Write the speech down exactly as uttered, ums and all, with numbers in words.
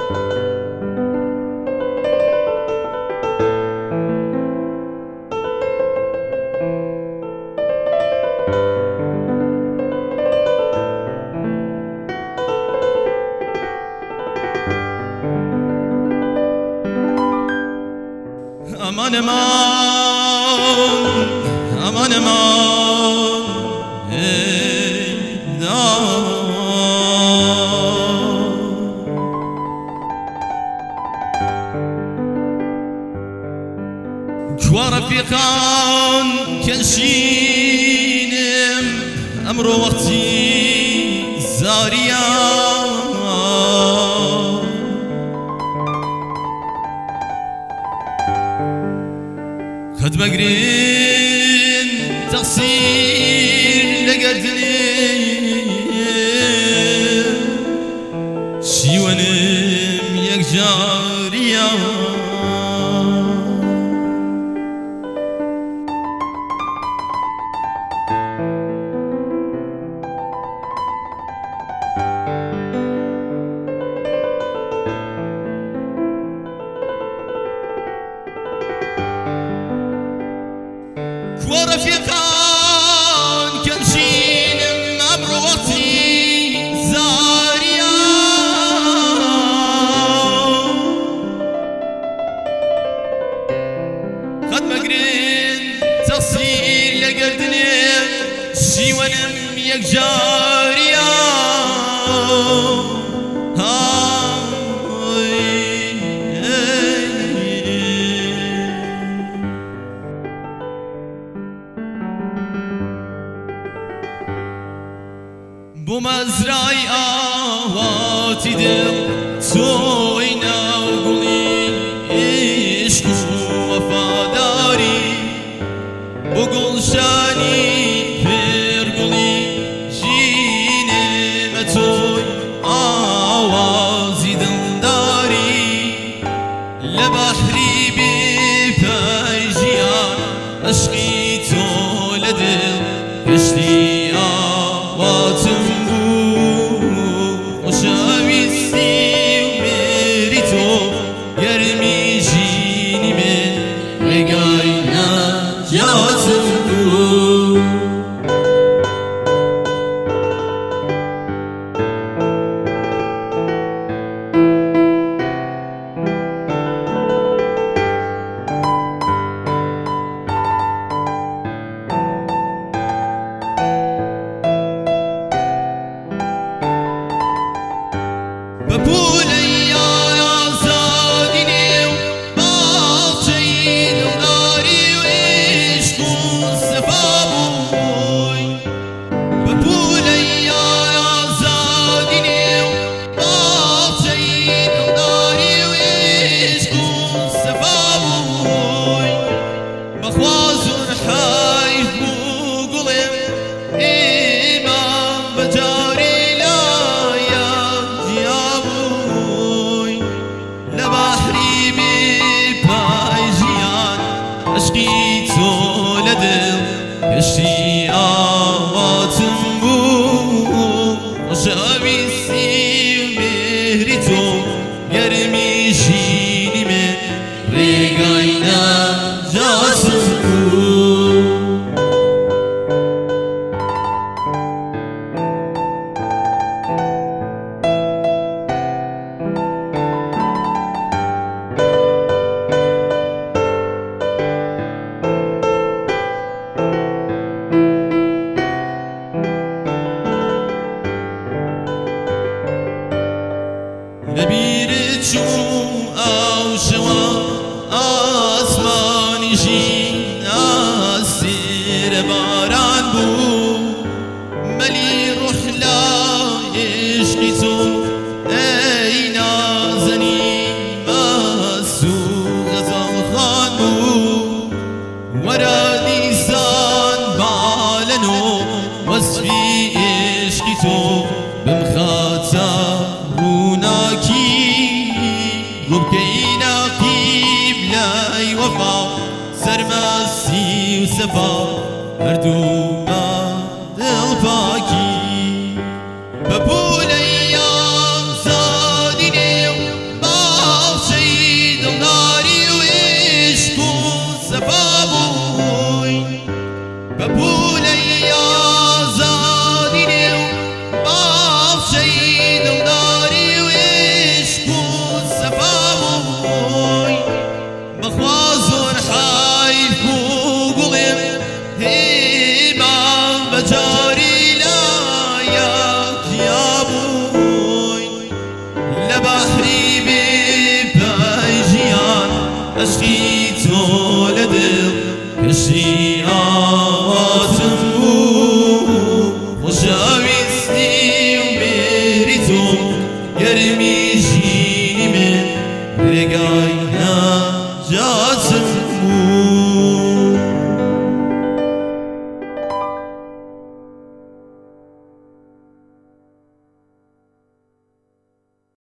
امان امان امان امان ای دار جوا رفیقان کنشینم امرو وقتی زاریان خد بقرين تغسيل لقدني شي ونم يك جاريا ورفيقان كنشين مبروتي زاريا خد مقرين تصير لقردني شي ونم يك جاريا بو مزرعی آواتی دل توی نوگلی عشق و وفاداری بو گلشنی پرگلی جینم توی آوازی دلداری لبحری بی پیجیان عشقی تو لدل کشتی آواتم عشقی تو لدل کشتی آواتم بود خوشاویستی و مهری تو گرمی شینی من ریگای نجاتم بود لبیر چون او شما آسمانی جین اسیر باران بود ملی روح لا عشقی تو ای نازنی مسوق غزال خان بود ورا دیسان بالنو وصفی عشقی تو بمخاطر ربكينا قيب لاي وفا سرماسي وسفا هردوما دل باكي ببول ايام زاديني عشقی تو لدل کشی آواتم بود خوشاویستی و بری تو گرمی جینی من رگای نجات